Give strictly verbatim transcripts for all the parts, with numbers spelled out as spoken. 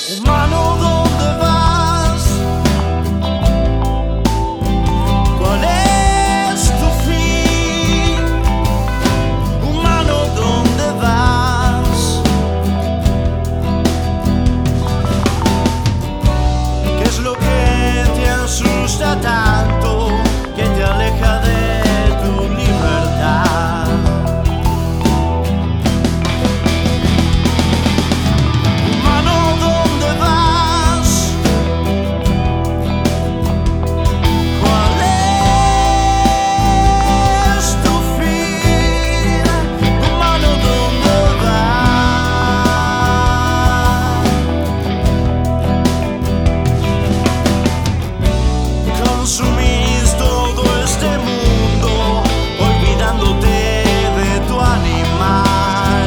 Humano, ¿dónde vas? ¿Cuál es tu fin? Humano, ¿dónde vas? ¿Qué es lo que te asusta tanto, que te aleja de tu libertad? Humano, ¿dónde vas? ¿Cuál es tu fin? Humano, ¿dónde vas? Consumís todo este mundo, olvidándote de tu animal.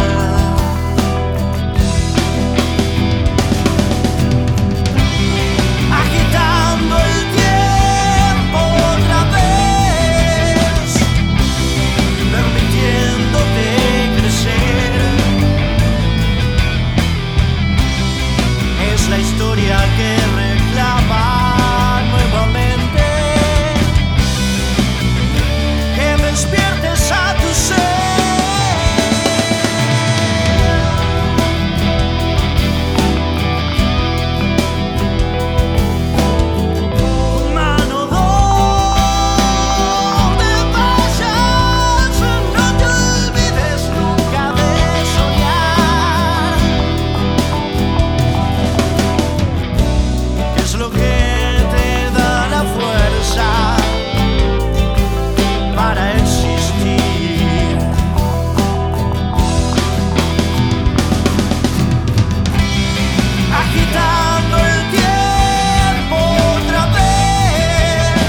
Agitando el tiempo otra vez, permitiéndote crecer. Es la historia que reclama nuevamente que despiertes a tu ser. Humano, donde vayas, no te olvides nunca de soñar. ¿Qué es lo que te da la fuerza para existir? Agitando el tiempo otra vez,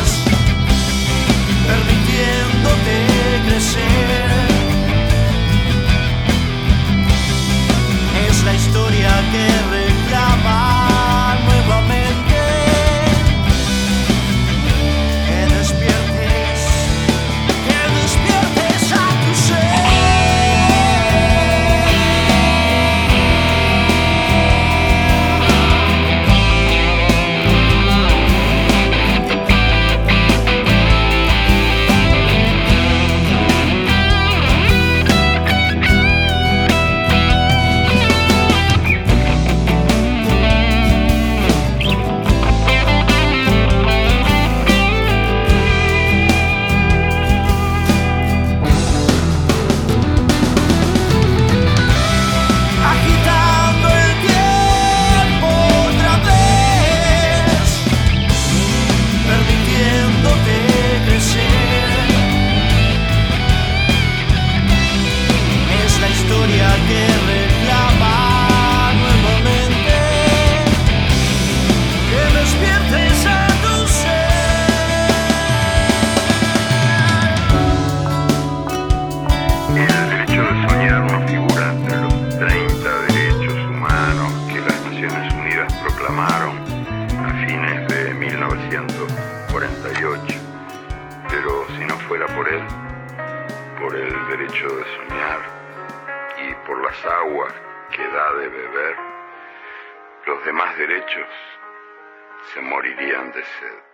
permitiéndote crecer. Es la historia que reclama nuevamente que despiertes, que despiertes a tu ser. Agitando el tiempo otra vez, permitiéndote crecer. Es la historia que reclama nuevamente que despiertes a tu El derecho de soñar no figura entre los treinta derechos humanos que las Naciones Unidas proclamaron a fines de mil novecientos cuarenta y ocho. Pero si no fuera por él, por el derecho de soñar y por las aguas que da de beber, los demás derechos se morirían de sed.